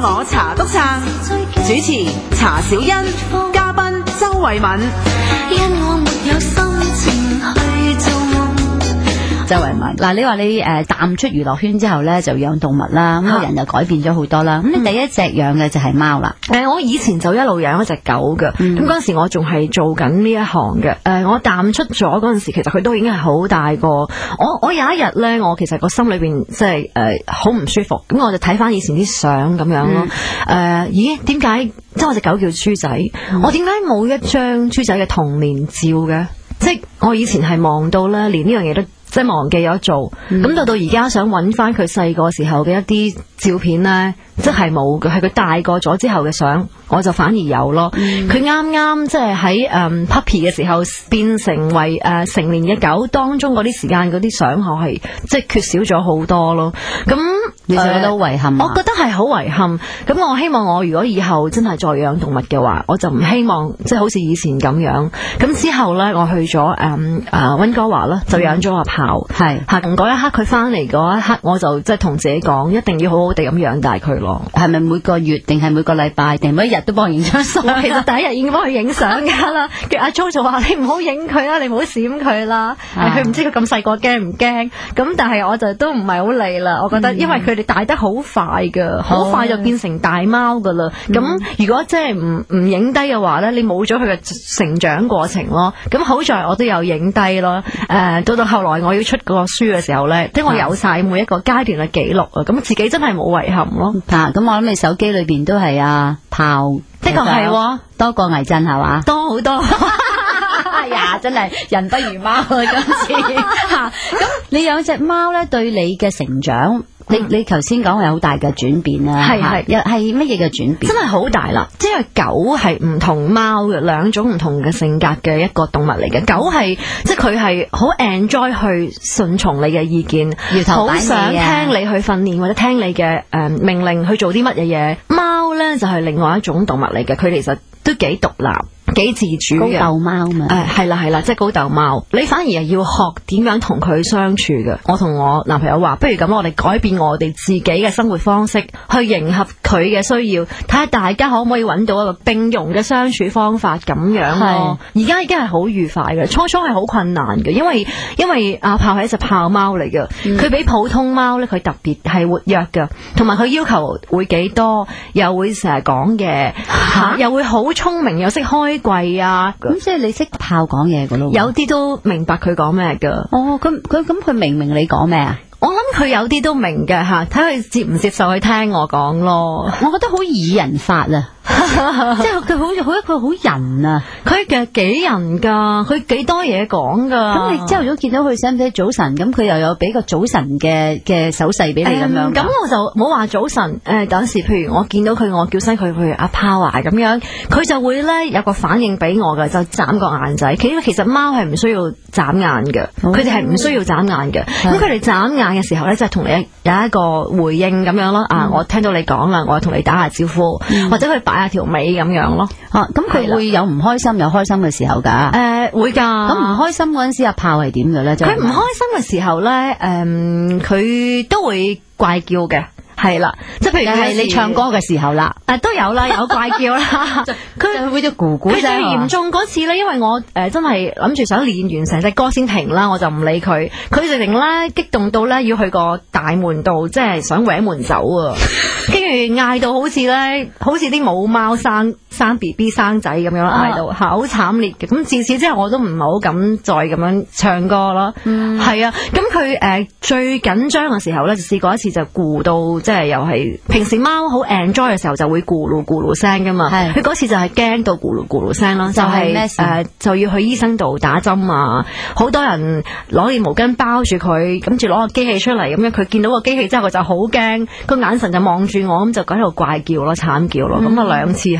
我茶篤撐，主持查小欣，嘉賓周慧敏。 因我沒有心情去做夢。 周慧敏，嗱，你話你淡出娛樂圈之後咧，就養動物啦，咁個人就改變咗好多啦。咁你第一隻養嘅就係貓啦。 我以前就一路養一隻狗嘅，咁嗰陣時我仲係做緊呢一行嘅。我淡出咗嗰陣時，其實佢都已經係好大個。我有一日咧，我其實個心裏邊即係好唔舒服，咁我就睇翻以前啲相咁樣咯。咦？點解即係我隻狗叫豬仔？我點解冇一張豬仔嘅童年照嘅？即係我以前係忙到咧，連呢樣嘢都即係忘記咗做。咁到而家想揾翻佢細個時候嘅一啲照片咧，即係冇嘅，係佢大個咗之後嘅相，我就反而有咯。佢啱啱即係喺puppy 嘅時候變成為成年嘅狗當中嗰啲時間嗰啲相，我係即係缺少咗好多咯。咁你就覺得好遺憾啊？ 我覺得係好遺憾。咁我希望我如果以後真係再養動物嘅話，我就唔希望即係好似以前咁樣。咁之後咧，我去咗溫哥華啦，就養咗阿豹。係嚇，嗰一刻佢翻嚟嗰一刻，我就即係同自己講，一定要好好地咁養大佢咯。 係咪每個月定係每個禮拜定每一日都幫佢影張相？ 其實第一日已經幫佢影相㗎啦。跟阿 Jo 就話：你唔好影佢啦，你唔好閃佢啦。佢唔知佢咁細個驚唔驚？咁但係我就都唔係好理啦。我覺得因為佢哋大得好快㗎，好快就變成大貓㗎啦。咁如果即係唔影低嘅話咧，你冇咗佢嘅成長過程咯。咁好在我都有影低咯。到後來我要出個書嘅時候咧，即係我有晒每一個階段嘅記錄啊。咁自己真係冇遺憾咯。 咁我諗你手機裏邊都係豹， 的確係多過倪震係嘛？ 多好多。 哎呀，真係人不如貓啊！今次咁你養隻貓咧，對你嘅成長，你頭先講係好大嘅轉變啦。係乜嘢嘅轉變？ 真係好大啦！即係狗係唔同貓嘅兩種唔同嘅性格嘅一個動物嚟嘅。狗係即係佢係好 enjoy 去順從你嘅意見，好想聽你去訓練或者聽你嘅命令去做啲乜嘢嘢。貓咧就係另外一種動物嚟嘅，佢其實都幾獨立。幾自主嘅高竇貓嘛， 係啦，即係高竇貓。你反而係要學點樣同佢相處嘅。我同我男朋友話，不如咁，我哋改變我哋自己嘅生活方式，去迎合佢嘅需要，睇下大家可唔可以揾到一個並容嘅相處方法咁樣咯。而家已經係好愉快嘅，初初係好困難嘅，因為阿豹係一隻豹貓嚟嘅，佢比普通貓咧佢特別係活躍嘅，同埋佢要求會幾多，又會成日講嘢，又會好聰明，又識開櫃啊！ 咁即係你識豹講嘢噶咯？ 有啲都明白佢講咩噶。 哦，咁佢明唔明你講咩啊？ 我諗佢有啲都明嘅吓，睇佢接唔接受去聽我講咯。 我覺得好擬人法啊！即係佢好一個好人啊！ 佢嘅幾人噶，佢幾多嘢講噶。 咁你朝頭早見到佢使唔使早晨？咁佢又有俾個早晨嘅手勢俾你咁樣。 咁我就冇話早晨。有時譬如我見到佢，我叫聲佢，譬如阿豹啊咁樣，佢就會咧有個反應俾我嘅，就眨個眼仔。其實貓係唔需要眨眼嘅，佢哋係唔需要眨眼嘅。咁佢哋眨眼嘅時候咧，就係同你有一個回應咁樣咯。我聽到你講啦，我同你打下招呼，或者佢擺下條尾咁樣咯。 咁佢會有唔開心有開心嘅時候噶？ 會噶。 咁唔開心嗰陣時，阿豹係點嘅咧？ 佢唔開心嘅時候咧，佢都會怪叫嘅。係啦，即係譬如係你唱歌嘅時候啦， 都有啦，有怪叫啦。 佢會啲咕咕聲。佢最嚴重嗰次咧，因為我真係諗住想練完成隻歌先停啦，我就唔理佢。佢直情咧激動到咧要去個大門度，即係想搲門走啊！跟住嗌到好似啲母貓生 BB 生仔咁樣嗌到，好慘烈嘅。咁自此之後我都唔係好敢再咁樣唱歌咯。係啊，咁佢最緊張嘅時候咧，就試過一次就咕到即係又係平時貓好 enjoy 嘅時候就會咕嚕咕嚕聲噶嘛。佢嗰次就係驚到咕嚕咕嚕聲咯，就係就要去醫生度打針啊！好多人攞件毛巾包住佢，跟住攞個機器出嚟咁樣。佢見到個機器之後，佢就好驚，個眼神就望住我，咁就喺度怪叫咯，慘叫咯。咁啊兩次係佢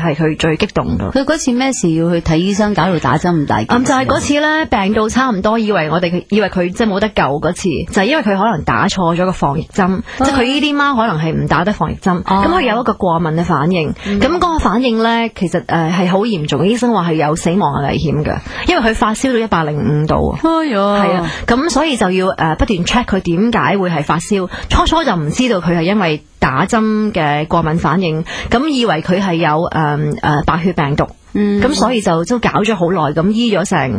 最激動咯。 佢嗰次咩事要去睇醫生，搞到打針咁大件事？ 就係嗰次咧，病到差唔多，以為佢即係冇得救嗰次，就係因為佢可能打錯咗個防疫針，即係佢呢啲貓可能係唔打得防疫針，咁佢有一個過敏嘅反應，咁嗰個反應咧其實係好嚴重，醫生話係有死亡嘅危險嘅，因為佢發燒到105度。係啊，咁所以就要不斷 check 佢點解會係發燒，初初就唔知道佢係因為打針嘅過敏反應，咁以為佢係有白血病毒。咁所以就都搞咗好耐，咁醫咗成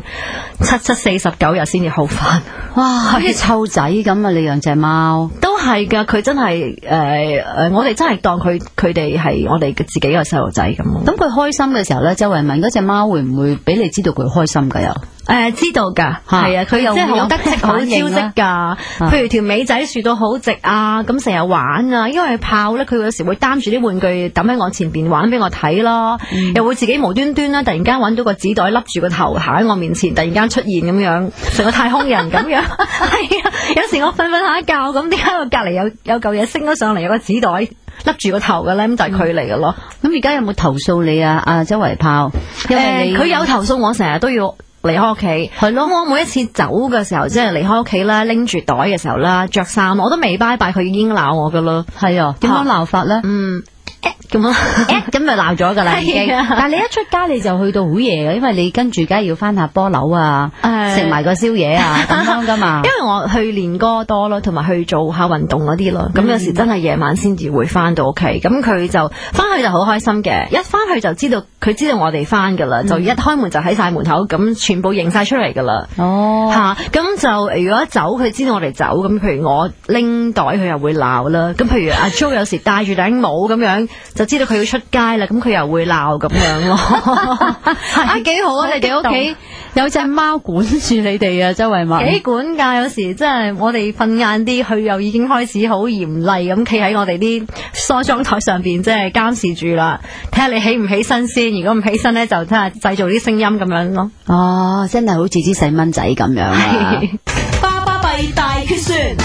749日先至好返。 哇，好似湊仔咁啊！你養隻貓都係噶，佢真係我哋真係當佢哋係我哋自己嘅細路仔咁。 咁佢開心嘅時候咧，周慧敏嗰隻貓會唔會俾你知道佢開心噶？又知道噶，係啊，佢又即係好得戚好招積噶。譬如條尾仔豎到好直啊，咁成日玩啊，因為炮咧，佢有時會擔住啲玩具抌喺我前邊玩俾我睇咯，又會自己無端端啦，突然間揾到個紙袋笠住個頭行喺我面前，突然間出現咁樣，成個太空人咁樣。係啊，有時我瞓下覺咁，點解我隔離有嚿嘢升咗上嚟，有個紙袋笠住個頭嘅咧？咁就係佢嚟嘅咯。 咁而家有冇投訴你啊？周圍炮，因為佢有投訴我成日都要離開屋企，係咯。我每一次走嘅時候，即係離開屋企啦，拎住袋嘅時候啦，着衫，我都未拜拜，佢已經鬧我噶啦。係啊，點樣鬧法咧？咁咁咪鬧咗噶啦已經。 但係你一出街你就去到好夜嘅，因為你跟住梗係要翻下波樓啊，食埋個宵夜啊咁樣噶嘛。 因為我去練歌多咯，同埋去做下運動嗰啲咯。咁有時真係夜晚先至會翻到屋企。咁佢就翻去就好開心嘅，一翻去就知道佢知道我哋翻噶啦，就一開門就喺晒門口，咁全部認晒出嚟噶啦。咁就如果走佢知道我哋走，咁譬如我拎袋佢又會鬧啦。咁譬如阿 Jo 有時戴住頂帽咁樣，就知道佢要出街啦，咁佢又會鬧咁樣咯。 幾好啊！你哋屋企有隻貓管住你哋啊，周慧敏。 幾管㗎，有時真係我哋瞓晏啲，佢又已經開始好嚴厲咁企喺我哋啲梳妝台上邊，即係監視住啦。睇下你起唔起身先，如果唔起身咧，就睇下製造啲聲音咁樣咯。 哦，真係好似啲細蚊仔咁樣啊！ 巴巴閉大決算。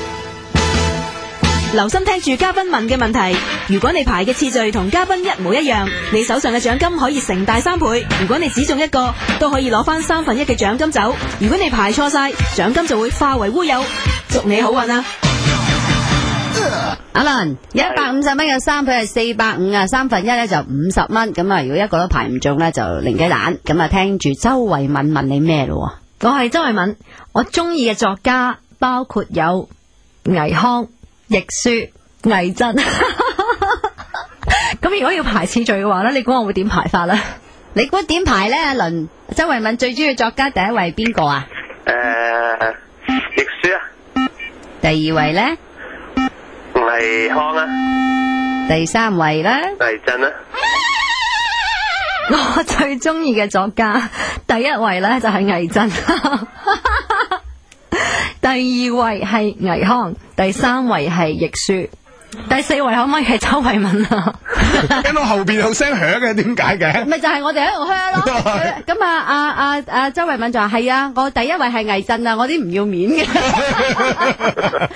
留心聽住嘉賓問嘅問題，如果你排嘅次序同嘉賓一模一樣，你手上嘅獎金可以成大3倍。如果你只中一個，都可以攞翻1/3嘅獎金走。如果你排錯晒，獎金就會化為烏有。祝你好運啊！ 阿倫，150蚊嘅3倍係450啊，1/3咧就50蚊。咁啊，如果一個都排唔中咧，就零雞蛋。咁啊，聽住周慧敏問你咩咯？ 我係周慧敏，我中意嘅作家包括有倪匡、亦舒、倪震。咁如果要排次序嘅話咧，你估我會點排法咧？ 你估點排咧？阿倫，周慧敏最中意嘅作家第一位邊個啊？ 亦舒啊。 第二位咧？ 倪匡啊。 第三位咧？ 倪震啊。 我最中意嘅作家第一位咧就係倪震。第二位係倪匡，第三位係亦舒，第四位可唔可以係周慧敏啊？ 聽到後邊有聲響嘅，點解嘅？ 咪就係我哋喺度噓咯。咁啊，周慧敏就話係啊，我第一位係倪震啊，我啲唔要面嘅。